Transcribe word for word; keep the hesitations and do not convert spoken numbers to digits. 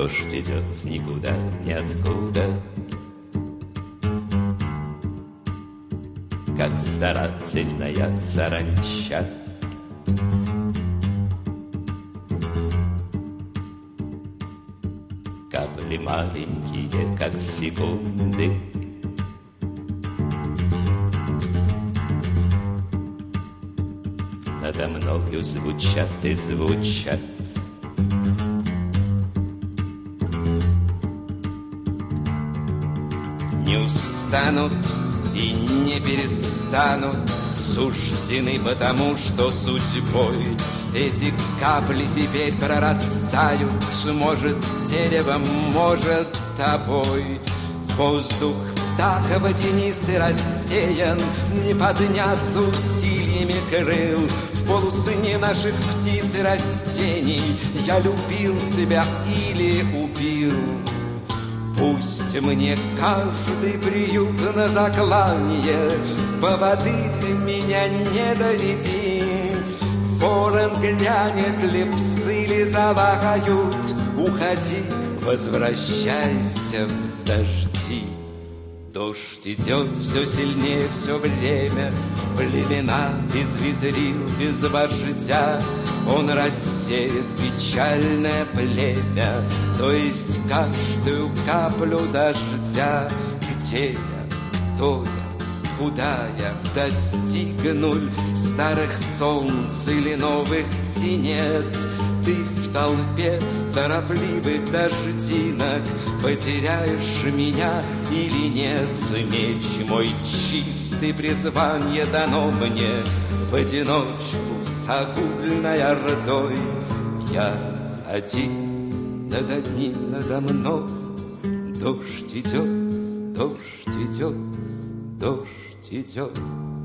Дождь идет никуда, ниоткуда, как старательная саранча. Капли маленькие, как секунды, надо мною звучат и звучат. Не устанут и не перестанут, суждены потому, что судьбой эти капли теперь прорастают, может, деревом, может, тобой. Воздух так водянистый рассеян, не подняться усилиями крыл. В полусне наших птиц и растений я любил тебя или убил. Пусть мне каждый приют на заклание, поводырь меня не доведи. Ворон глянет ли, псы ли залаяют, уходи, возвращайся в дожди. Дождь идет все сильнее все время, племена без витрин, без вождя. Он рассеет печальное племя, то есть каждую каплю дождя. Где я, кто я, куда я, достигну старых солнц или новых тенет? Ты в толпе торопливых дождинок потеряешь меня или нет? Меч мой чистый, призвание дано мне в одиночку с огульной ордой. Я один над одним надо мной. Дождь идет, дождь идет, дождь идет.